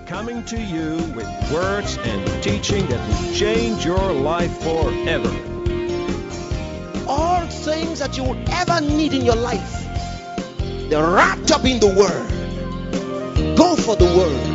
coming to you with words and teaching that will change your life forever. All things that you will ever need in your life, they're wrapped up in the Word. Go for the Word.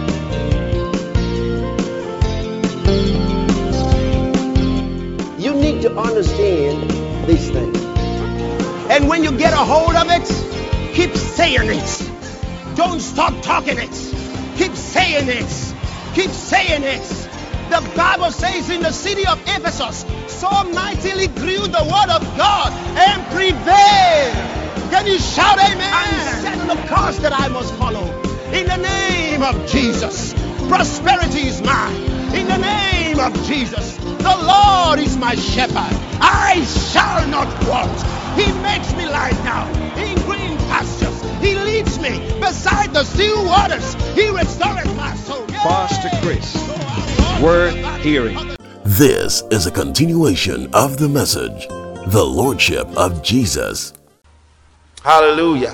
You need to understand these things. And when you get a hold of it, keep saying it. Don't stop talking it. Keep saying it. Keep saying it. The Bible says in the city of Ephesus, so mightily grew the word of God and prevailed. Can you shout amen? And set the course that I must follow. In the name of Jesus. Prosperity is mine. In the name of Jesus. The Lord is my shepherd. I shall not want. He makes me lie down in green pastures. He leads me beside the still waters. He restores my soul. Pastor Chris, worth hearing. This is a continuation of the message, The Lordship of Jesus. Hallelujah.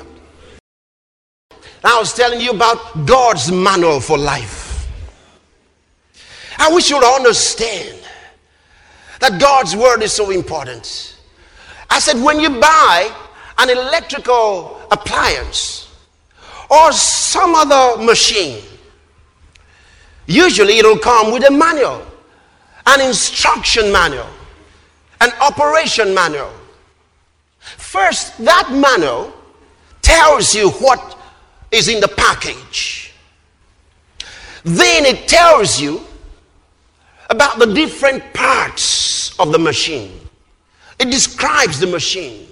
I was telling you about God's manual for life. I wish you would understand that God's word is so important. I said, when you buy an electrical appliance or some other machine, usually it'll come with a manual, an instruction manual, an operation manual. First, that manual tells you what is in the package. Then it tells you about the different parts of the machine. It describes the machine.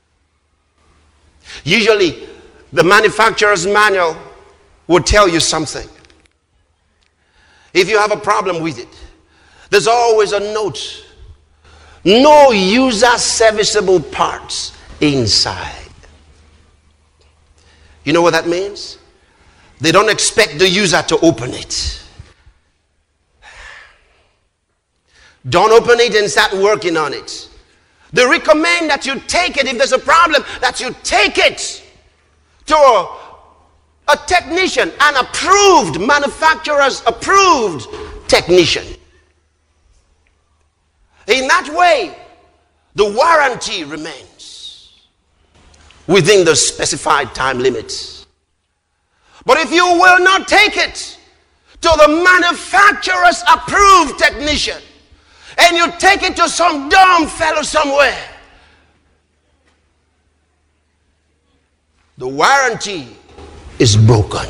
Usually, the manufacturer's manual will tell you something. If you have a problem with it, there's always a note. No user serviceable parts inside. You know what that means? They don't expect the user to open it. Don't open it and start working on it. They recommend that you take it, if there's a problem, that you take it to a technician, an approved, manufacturer's approved technician. In that way, the warranty remains within the specified time limits. But if you will not take it to the manufacturer's approved technician, and you take it to some dumb fellow somewhere, the warranty is broken.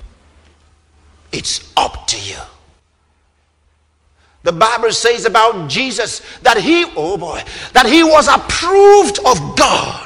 It's up to you. The Bible says about Jesus that he was approved of God.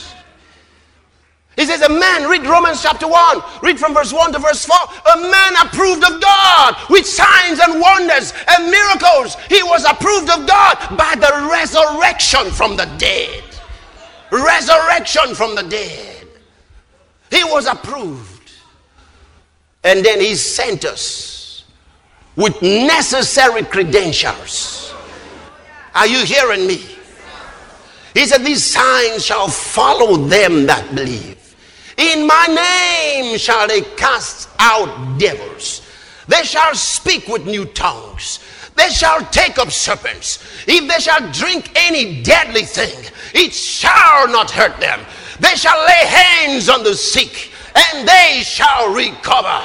He says, a man, read Romans chapter 1, read from verse 1 to verse 4, a man approved of God with signs and wonders and miracles. He was approved of God by the resurrection from the dead. Resurrection from the dead. He was approved. And then he sent us with necessary credentials. Are you hearing me? He said, these signs shall follow them that believe. In my name shall they cast out devils. They shall speak with new tongues. They shall take up serpents. If they shall drink any deadly thing, it shall not hurt them. They shall lay hands on the sick, and they shall recover.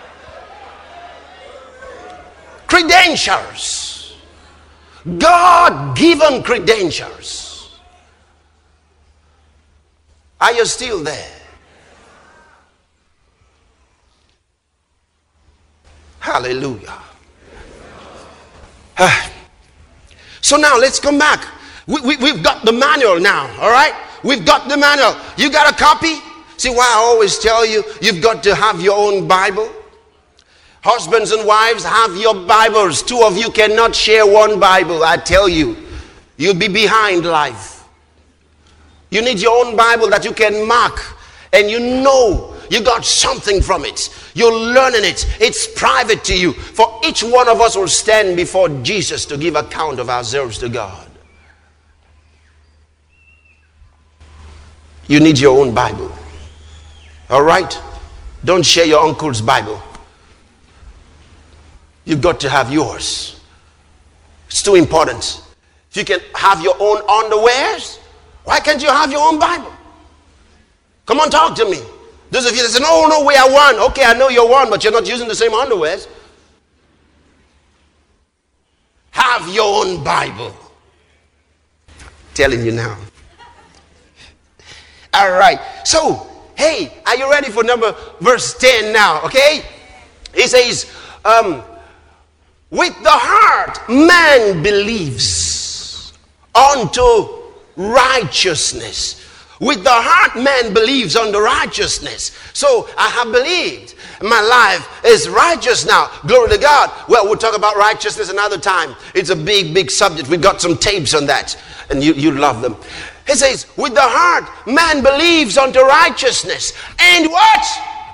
Credentials. God-given credentials. Are you still there? Hallelujah. So now let's come back. We've got the manual now, all right? We've got the manual. You got a copy? See why I always tell you, you've got to have your own Bible? Husbands and wives, have your Bibles. Two of you cannot share one Bible. I tell you, you'll be behind life. You need your own Bible that you can mark, and you know you got something from it. You're learning it. It's private to you. For each one of us will stand before Jesus to give account of ourselves to God. You need your own Bible. All right? Don't share your uncle's Bible. You've got to have yours. It's too important. If you can have your own underwears, why can't you have your own Bible? Come on, talk to me. Those of you that say, no, we are one. Okay, I know you're one, but you're not using the same underwears. Have your own Bible. Telling you now. All right. So, hey, are you ready for verse 10 now? Okay? He says, with the heart man believes unto righteousness. With the heart man believes unto righteousness. So I have believed. My life is righteous now. Glory to God. Well, we'll talk about righteousness another time. It's a big, big subject. We've got some tapes on that. And you love them. He says, with the heart man believes unto righteousness. And what?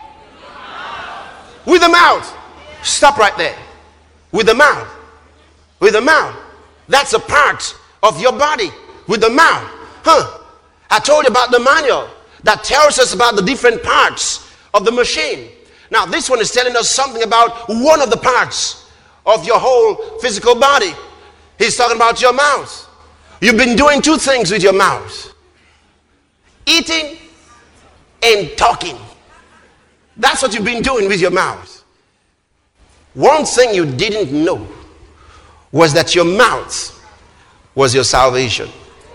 With the mouth. Stop right there. With the mouth. With the mouth. That's a part of your body. With the mouth. I told you about the manual that tells us about the different parts of the machine. Now, this one is telling us something about one of the parts of your whole physical body. He's talking about your mouth. You've been doing two things with your mouth. Eating and talking. That's what you've been doing with your mouth. One thing you didn't know was that your mouth was your salvation.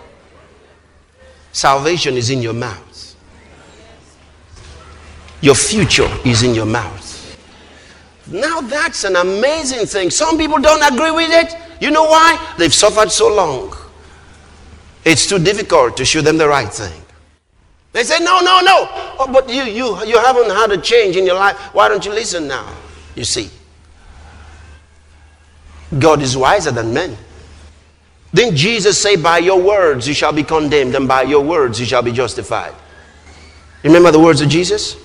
Salvation is in your mouth. Your future is in your mouth. Now that's an amazing thing. Some people don't agree with it. You know why? They've suffered so long. It's too difficult to show them the right thing. They say, no. Oh, but you haven't had a change in your life. Why don't you listen now? You see, God is wiser than men. Didn't Jesus say, by your words you shall be condemned, and by your words you shall be justified? Remember the words of Jesus?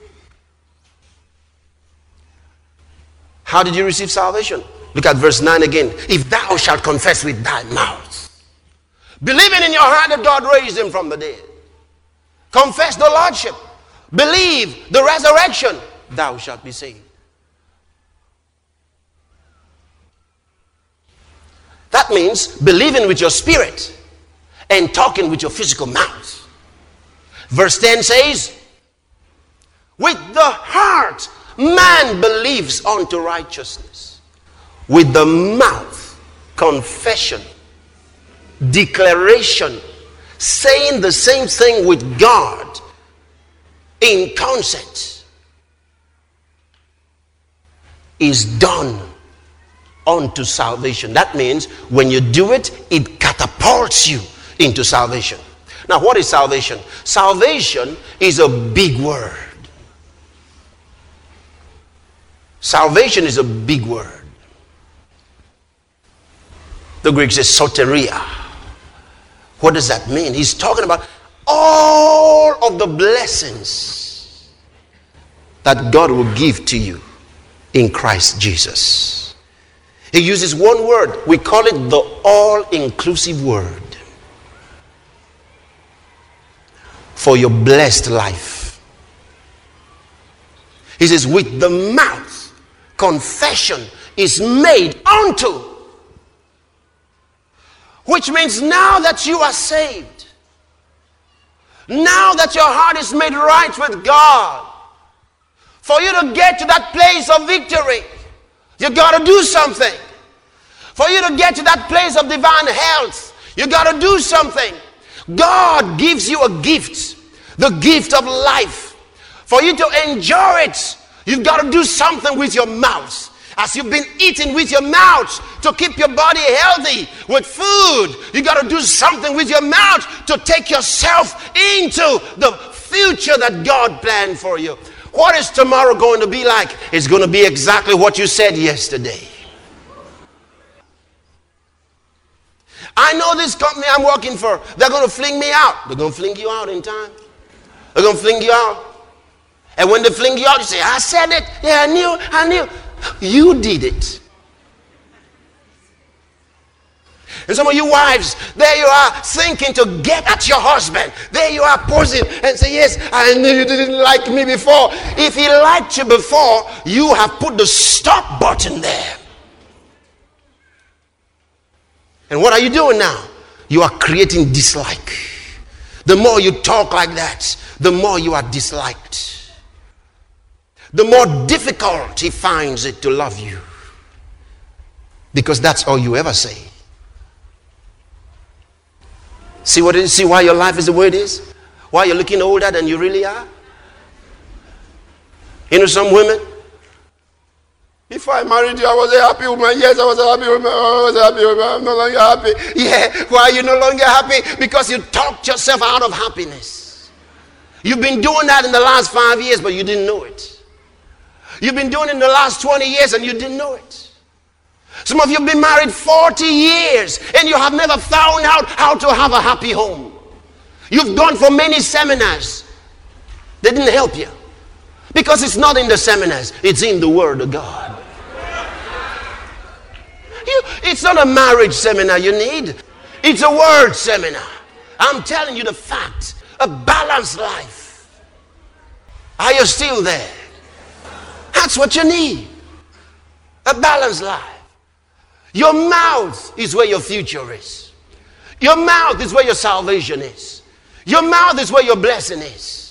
How did you receive salvation? Look at verse 9 again. If thou shalt confess with thy mouth, believing in your heart that God raised him from the dead, confess the Lordship, believe the resurrection, thou shalt be saved. That means believing with your spirit and talking with your physical mouth. Verse 10 says, with the heart man believes unto righteousness. With the mouth, confession, declaration, saying the same thing with God in concert is done unto salvation. That means when you do it, it catapults you into salvation. Now, what is salvation? Salvation is a big word. Salvation is a big word. The Greek says soteria. What does that mean? He's talking about all of the blessings that God will give to you in Christ Jesus. He uses one word. We call it the all-inclusive word for your blessed life. He says, with the mouth, confession is made unto. Which means now that you are saved, now that your heart is made right with God, for you to get to that place of victory, you got to do something. For you to get to that place of divine health, you got to do something. God gives you a gift, the gift of life. For you to enjoy it, you've got to do something with your mouth. As you've been eating with your mouth to keep your body healthy with food, you got to do something with your mouth to take yourself into the future that God planned for you. What is tomorrow going to be like? It's going to be exactly what you said yesterday. I know this company I'm working for, they're going to fling me out. They're going to fling you out in time. They're going to fling you out. And when they fling you out, you say, I said it. Yeah, I knew. You did it. And some of you wives, there you are thinking to get at your husband. There you are posing and say, yes, I knew you didn't like me before. If he liked you before, you have put the stop button there. And what are you doing now? You are creating dislike. The more you talk like that, the more you are disliked. The more difficult he finds it to love you. Because that's all you ever say. See what it is? See why your life is the way it is? Why you're looking older than you really are? You know some women? If I married you, I was a happy woman. Yes, I was a happy woman. I was a happy woman. I'm no longer happy. Yeah, why are you no longer happy? Because you talked yourself out of happiness. You've been doing that in the last 5 years, but you didn't know it. You've been doing it in the last 20 years, and you didn't know it. Some of you have been married 40 years, and you have never found out how to have a happy home. You've gone for many seminars. They didn't help you. Because it's not in the seminars, it's in the Word of God. It's not a marriage seminar you need. It's a word seminar. I'm telling you the fact. A balanced life. Are you still there? That's what you need. A balanced life. Your mouth is where your future is. Your mouth is where your salvation is. Your mouth is where your blessing is.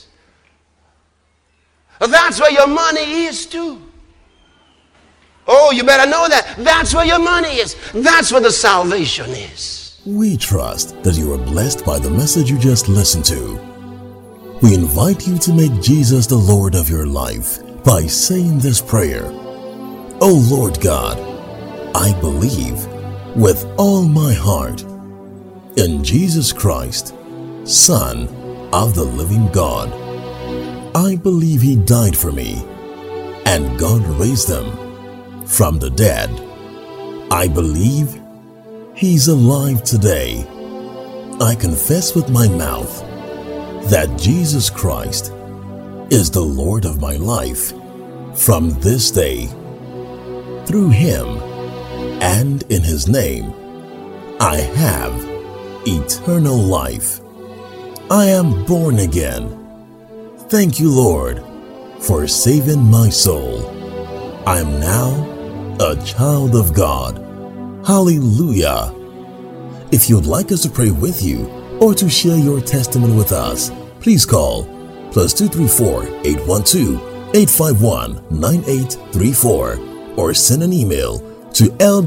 That's where your money is too. Oh, you better know that. That's where your money is. That's where the salvation is. We trust that you are blessed by the message you just listened to. We invite you to make Jesus the Lord of your life by saying this prayer. Oh Lord God, I believe with all my heart in Jesus Christ, Son of the living God. I believe he died for me and God raised him from the dead. I believe he's alive today. I confess with my mouth that Jesus Christ is the Lord of my life from this day. Through him and in his name, I have eternal life. I am born again. Thank you, Lord, for saving my soul. I am now a child of God. Hallelujah. If you'd like us to pray with you or to share your testimony with us, please call +234 812 851 9834 or send an email to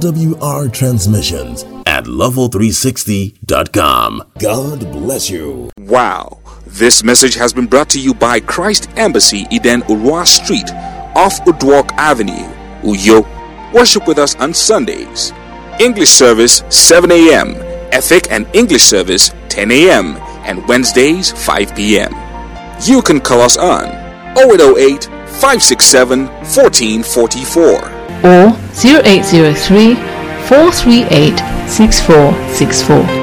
lwrtransmissions@level360.com. God bless you. Wow. This message has been brought to you by Christ Embassy, Eden Urwa Street, off Udwalk Avenue, Uyo. Worship with us on Sundays. English service 7 a.m., Ethic and English service 10 a.m., and Wednesdays 5 p.m. You can call us on 0808 567 1444 or 0803 438 6464.